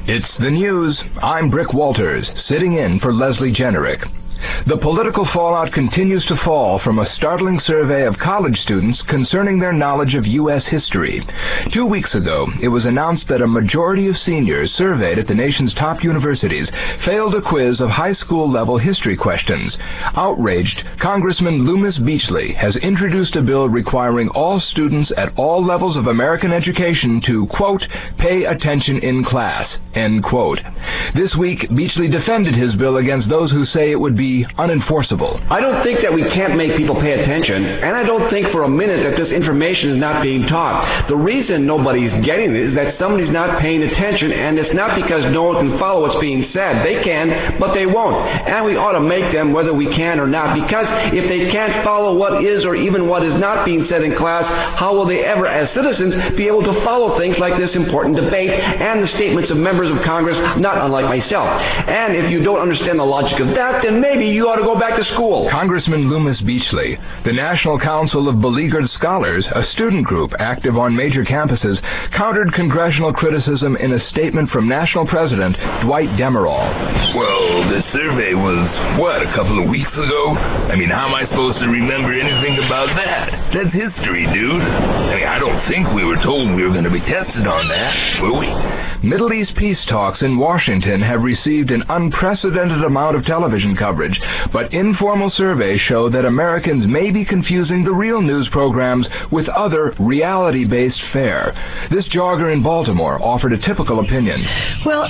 It's the news. I'm Brick Walters, sitting in for Leslie Generick. The political fallout continues to fall from a startling survey of college students concerning their knowledge of U.S. history. 2 weeks ago, it was announced that a majority of seniors surveyed at the nation's top universities failed a quiz of high school-level history questions. Outraged, Congressman Loomis Beachley has introduced a bill requiring all students at all levels of American education to, quote, pay attention in class, end quote. This week, Beachley defended his bill against those who say it would be unenforceable. I don't think that we can't make people pay attention, and I don't think for a minute that this information is not being taught. The reason nobody's getting it is that somebody's not paying attention, and it's not because no one can follow what's being said. They can, but they won't. And we ought to make them whether we can or not, because if they can't follow what is or even what is not being said in class, how will they ever, as citizens, be able to follow things like this important debate and the statements of members of Congress, not unlike myself? And if you don't understand the logic of that, then maybe you ought to go back to school. Congressman Loomis Beachley, the National Council of Beleaguered Scholars, a student group active on major campuses, countered congressional criticism in a statement from National President Dwight Demerol. Well, the survey was, a couple of weeks ago? I mean, how am I supposed to remember anything about that? That's history, dude. I mean, I don't think we were told we were going to be tested on that, were we? Middle East peace talks in Washington have received an unprecedented amount of television coverage, but informal surveys show that Americans may be confusing the real news programs with other reality-based fare. This jogger in Baltimore offered a typical opinion. Well,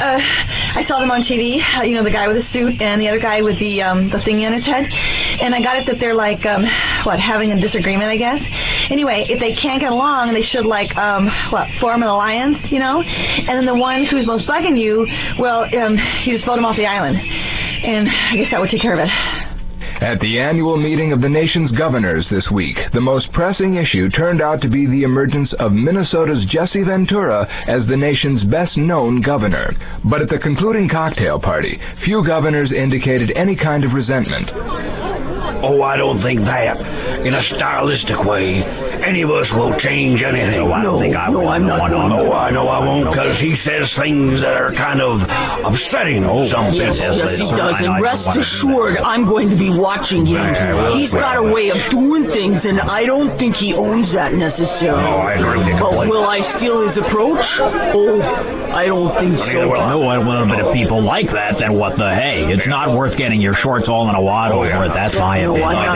I saw them on TV, the guy with the suit and the other guy with the thingy on his head, and I got it that they're like, having a disagreement, I guess. Anyway, if they can't get along, they should, form an alliance, and then the one who's most bugging you, you just vote him off the island. And I guess that would take care of it. At the annual meeting of the nation's governors this week, the most pressing issue turned out to be the emergence of Minnesota's Jesse Ventura as the nation's best-known governor. But at the concluding cocktail party, few governors indicated any kind of resentment. Oh, I don't think that. In a stylistic way, any of us will change anything. No, I don't think I will. I'm not. No, I know I won't, because he says things that are kind of upsetting. Some yes, he does. And rest assured, I'm going to be watching him. He's got a way of doing things, and I don't think he owns that necessarily. No, I agree with you. But will I steal his approach? Oh, I don't think so. Well, no, a little bit of people like that, then what the hey? It's not worth getting your shorts all in a wad over it. That's my opinion. No, I'm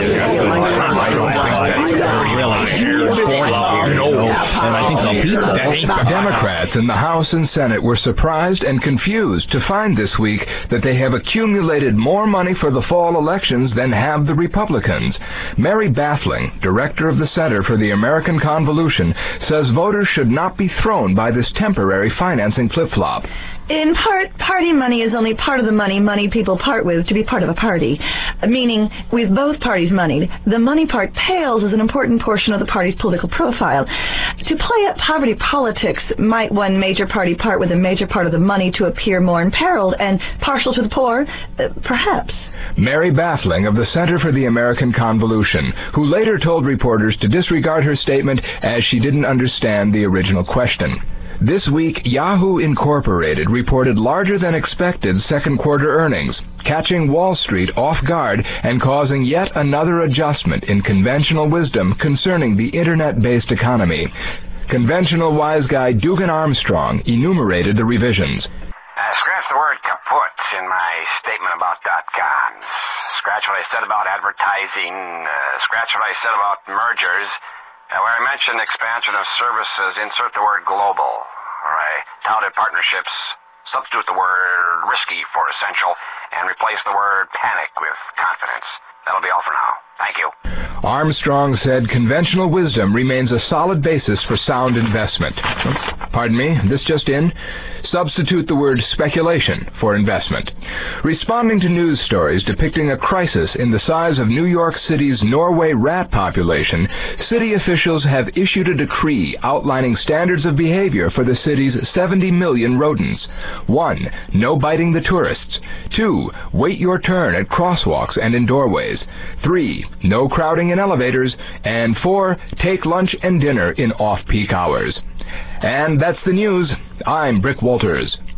Democrats in the House and Senate were surprised and confused to find this week that they have accumulated more money for the fall elections than have the Republicans. Mary Baffling, director of the Center for the American Convolution, says voters should not be thrown by this temporary financing flip-flop. In part, party money is only part of the money people part with to be part of a party, meaning with both parties moneyed. The money part pales as an important portion of the party's political profile. To play at poverty politics, might one major party part with a major part of the money to appear more imperiled and partial to the poor? Perhaps. Mary Baffling of the Center for the American Convolution, who later told reporters to disregard her statement as she didn't understand the original question. This week, Yahoo Incorporated reported larger than expected second quarter earnings, catching Wall Street off guard and causing yet another adjustment in conventional wisdom concerning the internet-based economy. Conventional wise guy Dugan Armstrong enumerated the revisions. Scratch the word kaput in my statement about .coms. Scratch what I said about advertising. Scratch what I said about mergers. Where I mentioned expansion of services, insert the word global. Or I touted partnerships, substitute the word risky for essential, and replace the word panic with confidence. That'll be all for now. Thank you. Armstrong said conventional wisdom remains a solid basis for sound investment. Pardon me, this just in. Substitute the word speculation for investment. Responding to news stories depicting a crisis in the size of New York City's Norway rat population, city officials have issued a decree outlining standards of behavior for the city's 70 million rodents. 1. No biting the tourists. 2. Wait your turn at crosswalks and in doorways. 3. No crowding in elevators. And 4. Take lunch and dinner in off-peak hours. And that's the news. I'm Brick Walters.